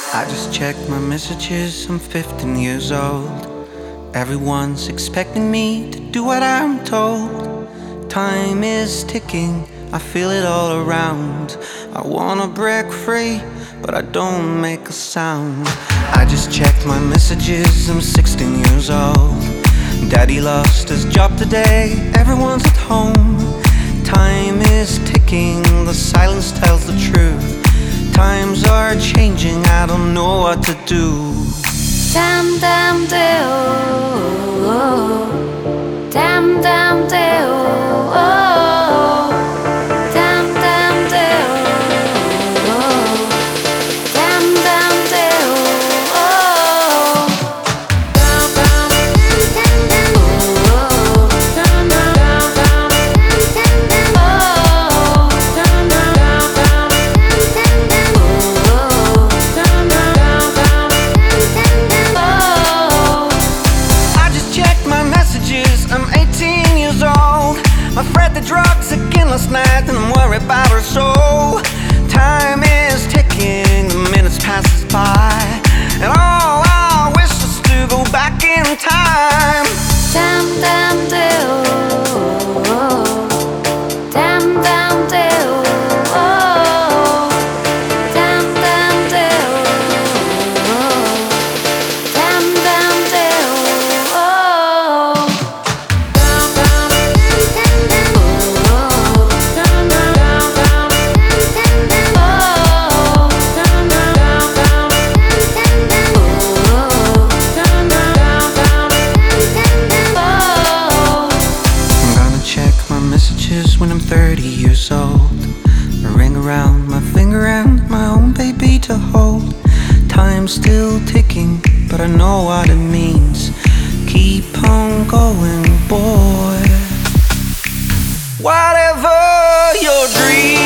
I just checked my messages, I'm 15 years old. Everyone's expecting me to do what I'm told. Time is ticking, I feel it all around. I wanna break free, but I don't make a sound. I just checked my messages, I'm 16 years old. Daddy lost his job today, everyone's at home. Time is ticking, the silence tells the truth. Times are changing, I don't know what to do. Damn, damn, damn, damn, damn, damn, damn, damn, damn, damn, damn, damn. I'm 18 years old. My friend the drugs again last night, and I'm worried about her soul. Time is ticking, the minutes passes by, and all I wish is to go back in time. Damn, damn, damn, damn, damn, damn, damn, damn, damn, damn, damn, damn. When I'm 30 years old, a ring around my finger and my own baby to hold. Time's still ticking, but I know what it means. Keep on going, boy. Whatever your dream.